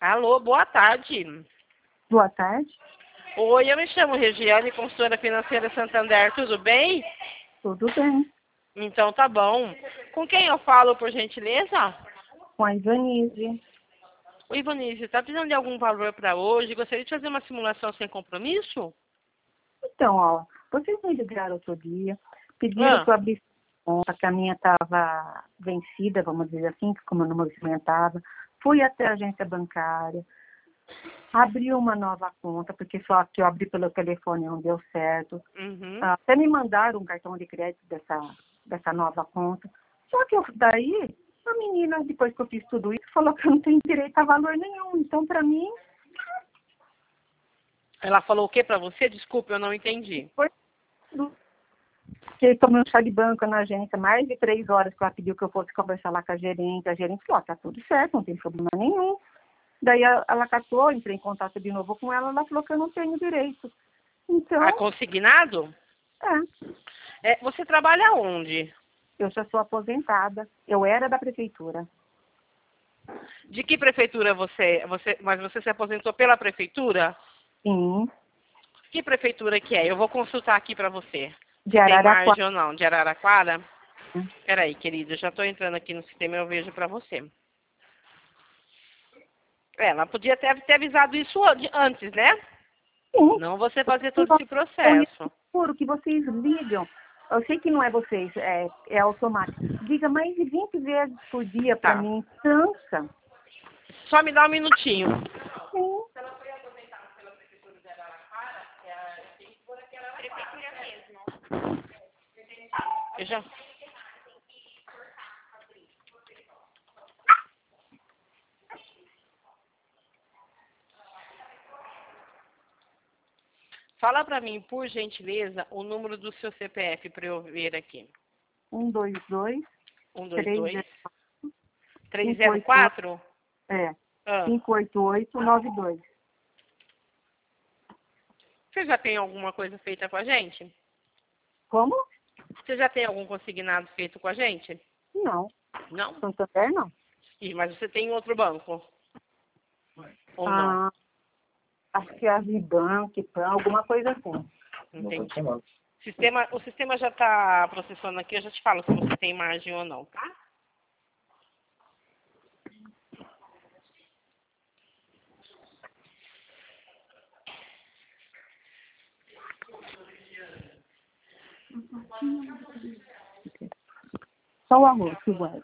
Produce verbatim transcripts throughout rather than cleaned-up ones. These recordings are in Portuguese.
Alô, boa tarde. Boa tarde. Oi, eu me chamo Regiane, consultora financeira Santander, tudo bem? Tudo bem. Então tá bom. Com quem eu falo, por gentileza? Com a Ivanise. O Ivanise, está precisando de algum valor para hoje? Gostaria de fazer uma simulação sem compromisso? Então, ó, vocês me ligaram outro dia, pediram Ah. que eu abrisse conta, que a minha estava vencida, vamos dizer assim, que como eu não movimentava. Fui até a agência bancária, abri uma nova conta, porque só que eu abri pelo telefone não deu certo. Uhum. Até me mandaram um cartão de crédito dessa, dessa nova conta. Só que eu, daí, a menina, depois que eu fiz tudo isso, falou que eu não tenho direito a valor nenhum. Então, para mim, Ela falou o que para você? Desculpe, eu não entendi. foi tudo. Porque tomei um chá de banco na agência, mais de três horas que ela pediu que eu fosse conversar lá com a gerente. A gerente falou, ó, tá tudo certo, não tem problema nenhum. Daí ela, ela catou, entrei em contato de novo com ela, ela falou que eu não tenho direito. Então, Ah, consignado? é, É, você trabalha onde? eu já sou aposentada. Eu era da prefeitura. De que prefeitura você, você... Mas você se aposentou pela prefeitura? Sim, Que prefeitura que é? Eu vou consultar aqui para você. de Se tem Araraquara. margem ou não. De Araraquara? Peraí, querida, eu já estou entrando aqui no sistema e eu vejo para você. É, ela podia ter, ter avisado isso an- antes, né? Sim. Não você fazer todo esse Eu processo. juro que vocês ligam. Eu sei que não é vocês, é, é automático. Liga mais de vinte vezes por dia para Tá. mim. Cansa. Só me dá um minutinho. Sim. Eu já... Fala para mim, por gentileza, o número do seu C P F para eu ver aqui. Um, dois, dois, Um, dois, três, dois, zero, três, cinco, zero, oito, quatro. é, Ah, cinco, oito, oito, nove, dois. você já tem alguma coisa feita com a gente? Como? Você já tem algum consignado feito com a gente? Não. Não? Santander, não. Ih, mas você tem outro banco? Ou não? Ah, acho que é a Vibank, Pan, alguma coisa assim. Entendi. Sistema, o sistema já está processando aqui, eu já te falo se você tem margem ou não, tá? Só o arroz que guarda.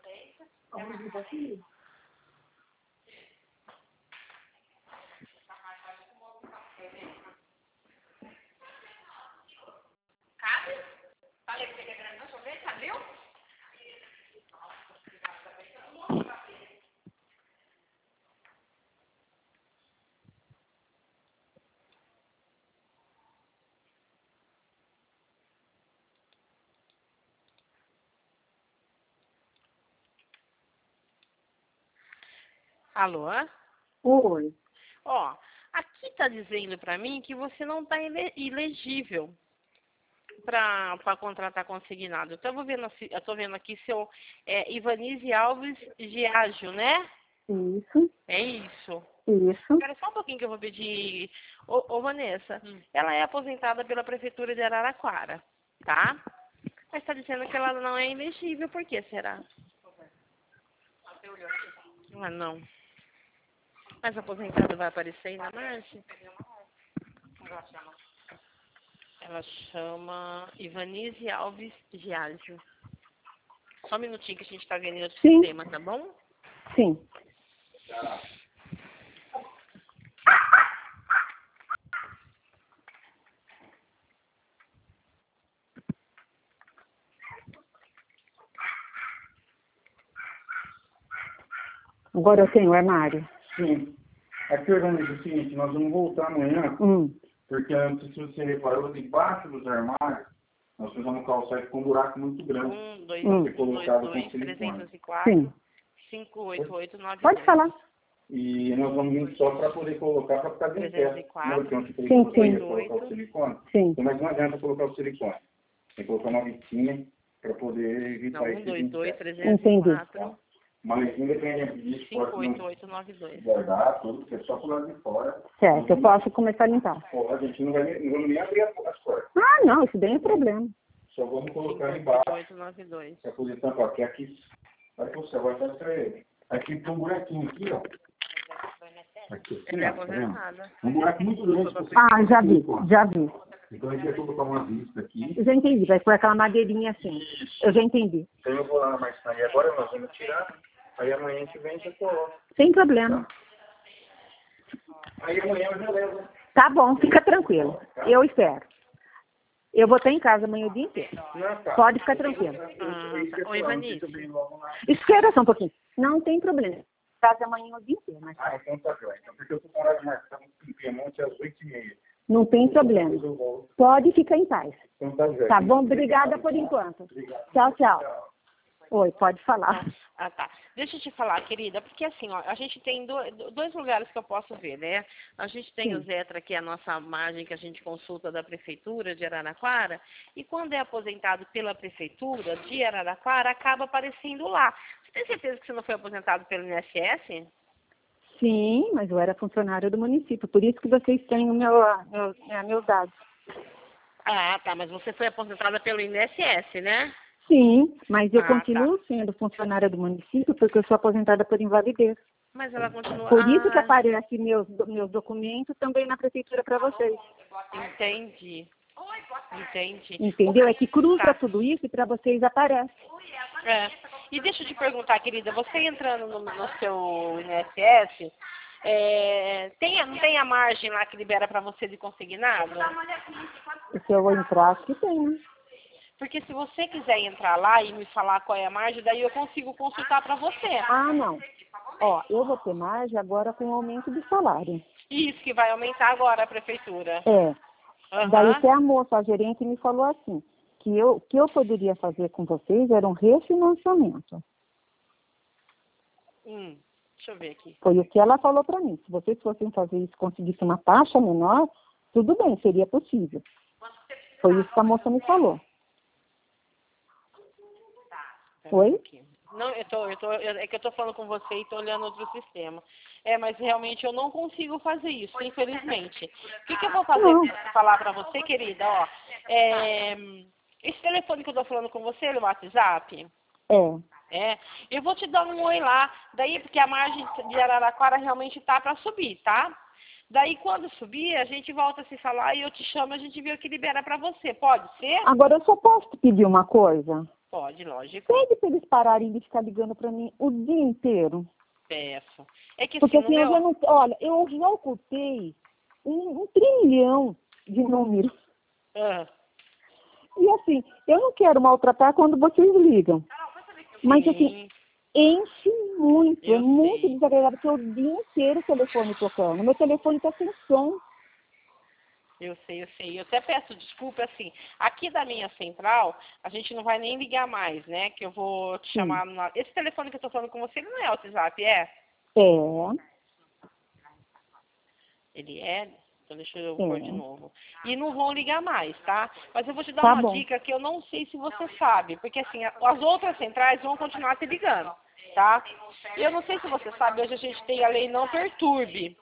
Alô? Oi. Ó, aqui tá dizendo para mim que você não está elegível para contratar consignado. Então, eu vou vendo, eu tô vendo aqui seu é, Ivanise Alves Giágio, né? Isso, É isso. isso. Espera só um pouquinho que eu vou pedir. Ô, ô Vanessa, hum. ela é aposentada pela Prefeitura de Araraquara, tá? Mas está dizendo que ela não é elegível, por que será? Ah, não. Mas aposentada vai aparecer aí na margem? Ela chama Ivanise Alves Giágio. Só um minutinho que a gente está vendo em outro Sim. sistema, tá bom? Sim. Agora eu tenho o armário. Sim. Aqui organiza o seguinte, nós vamos voltar amanhã, Hum. porque antes, se você reparou, debaixo dos armários, nós fizemos calçar com um buraco muito grande. Um, dois, Hum. um, dois, dois, trezentos e quatro, Sim. cinco, oito, oito, nove, Pode falar. E nós vamos vir só para poder colocar, para ficar bem trezentos e perto. quatro, Não, então, tipo, sim, você sim. ia colocar o silicone. Sim. Então, mas não adianta colocar o silicone. Tem que colocar uma vitinha para poder evitar Não, um, esse dois, dois, inseto. trezentos e quatro, Mas independente disso, cinco oito oito nove dois. Guardar tudo, porque é só pro lado de fora. Certo, eu posso começar a limpar. Porra, a gente não vai nem, não vamos nem abrir as portas. Ah, não, isso daí é problema. Só vamos colocar embaixo. cinco oito oito nove dois. A posição aqui, aqui. Vai pro céu, vai pra ele. Aqui tem um buraquinho aqui, ó. Aqui, assim, Ele é ó, tá vendo? aposentada. Um buraco muito grande. pra você- Ah, já vi, já vi. Então a gente vai colocar uma vista aqui. Eu já entendi, vai pôr aquela madeirinha assim. Eu já entendi. Então eu vou lá mais tarde. Agora nós vamos tirar. Aí amanhã a gente vem e você coloca. Sem problema. Aí amanhã eu já levo. Tá bom, fica tranquilo. Eu espero. Eu vou estar em casa amanhã o dia inteiro. Não, tá. Pode ficar tranquilo. Ah, tá. Oi, Vanice. Espera só um pouquinho. Não tem problema. Casa amanhã o dia inteiro. Mas Ah, então tá bem. Então, porque eu tô com hora de marcar em Piemonte às oito e meia. não tem problema. Pode ficar em paz. Então tá bem. Tá bom? Obrigada por enquanto. Tchau, tchau. Oi, pode falar. Ah, tá. Deixa eu te falar, querida, porque assim, ó, a gente tem do, dois lugares que eu posso ver, né? A gente tem Sim. o Zetra, que é a nossa margem que a gente consulta da Prefeitura de Araraquara, e quando é aposentado pela Prefeitura de Araraquara, acaba aparecendo lá. Você tem certeza que você não foi aposentado pelo I N S S? Sim, mas eu era funcionária do município. Por isso que vocês têm o meu, meu, é, meus dados. Ah, tá, mas você foi aposentada pelo I N S S, né? Sim, mas eu Ah, continuo sendo funcionária do município porque eu sou aposentada por invalidez. Mas ela continua... Por isso que Ah, aparece meus, meus documentos também na prefeitura para vocês. entendi. Entendi. Entendeu? É que cruza Tá. tudo isso e para vocês aparece. É. E deixa eu te perguntar, querida, você entrando no, no seu I N S S, é, tem, a- não tem a margem lá que libera para você de consignado? E se eu vou entrar, acho que tem, né? Porque se você quiser entrar lá e me falar qual é a margem, daí eu consigo consultar para você. Ah, não. Ó, eu vou ter margem agora com o aumento do salário. Isso que vai aumentar agora a prefeitura. É. Aham. Daí até a moça, a gerente, me falou assim, que eu, que eu poderia fazer com vocês era um refinanciamento. Hum, deixa eu ver aqui. Foi o que ela falou para mim. Se vocês fossem fazer isso, conseguissem uma taxa menor, tudo bem, seria possível. Foi isso que a moça me falou. Pera Oi? um pouquinho. Não, eu tô, eu tô, eu- é que eu tô falando com você e tô olhando outro sistema. É, mas realmente eu não consigo fazer isso, infelizmente. O que, que eu vou fazer, Não. falar pra você, querida? Ó, é, esse telefone que eu tô falando com você, é o WhatsApp? É. É, eu vou te dar um oi lá, daí porque a margem de Araraquara realmente tá para subir, tá? Daí quando subir, a gente volta a se falar e eu te chamo, a gente vê o que libera para você. Pode ser? Agora, eu só posso te pedir uma coisa? Pode, lógico. Pede para eles pararem de ficar ligando para mim o dia inteiro. Peço. É que Porque assim, assim, no eu meu... já não... Olha, eu já ocultei um, um trilhão de números. Ah, E assim, eu não quero maltratar quando vocês ligam. Mas assim, sim, enche muito, Eu é muito sei. desagradável, porque o dia inteiro o telefone tocando. Meu telefone está sem som. eu sei, eu sei. Eu até peço desculpa, assim, aqui da minha central, a gente não vai nem ligar mais, né? Que eu vou te Sim. chamar... Na... Esse telefone que eu tô falando com você, ele não é o WhatsApp, é? É, Ele é? Então deixa eu É. pôr de novo. E não vão ligar mais, tá? Mas eu vou te dar Tá uma bom. dica que eu não sei se você sabe, porque assim, a- as outras centrais vão continuar te ligando, tá? E eu não sei se você sabe, hoje a gente tem a lei Não Perturbe.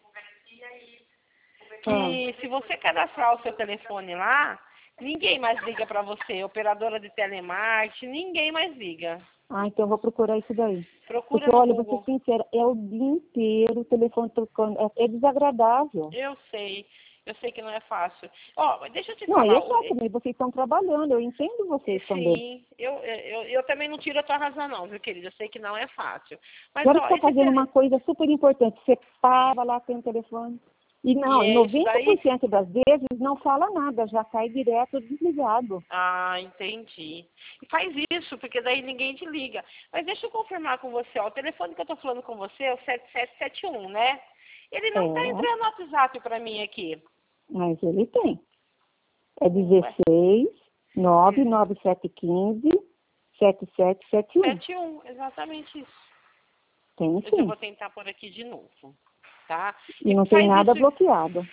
Que se você cadastrar o seu telefone lá, ninguém mais liga pra você. Operadora de telemarketing, ninguém mais liga. ah, então eu vou procurar isso daí. Procura Porque, no olha, vou Google. ser sincera, é o dia inteiro o telefone tocando. É, é desagradável. Eu sei. Eu sei que não é fácil. Ó, mas deixa eu te Não, falar. eu sei também, vocês estão trabalhando, eu entendo vocês também. Sim, eu, eu, eu também não tiro a tua razão não, viu, querida? Eu sei que não é fácil. Mas, Agora ó, você está esse fazendo tele- uma coisa super importante, você para lá com o telefone. E não, E é isso noventa daí? por cento das vezes não fala nada, já cai direto desligado. Ah, entendi. E faz isso, porque daí ninguém te liga. Mas deixa eu confirmar com você, ó, o telefone que eu tô falando com você é o sete sete sete um, né? Ele não tá É. entrando no WhatsApp pra mim aqui. Mas ele tem. É dezesseis, nove nove sete um cinco, sete sete sete um. sete um, exatamente isso. Tem Mas eu sim. vou tentar por aqui de novo, tá? E não faz tem nada isso- bloqueado.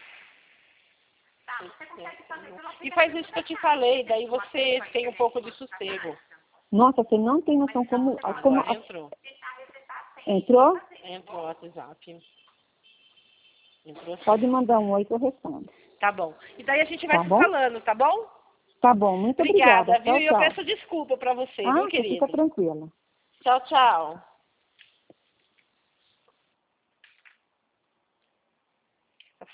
E faz isso que eu te falei, daí você tem um pouco de sossego. Nossa, você não tem noção como... como Agora entrou. Entrou? Entrou o WhatsApp. Entrou sim. Pode mandar um oi que eu respondo. Tá bom. E daí a gente vai Tá se bom? falando, tá bom? Tá bom, muito Obrigada, obrigada. viu? Tchau, E eu tchau. peço desculpa pra você, Ah, viu, você querido? fica tranquila. Tchau, tchau.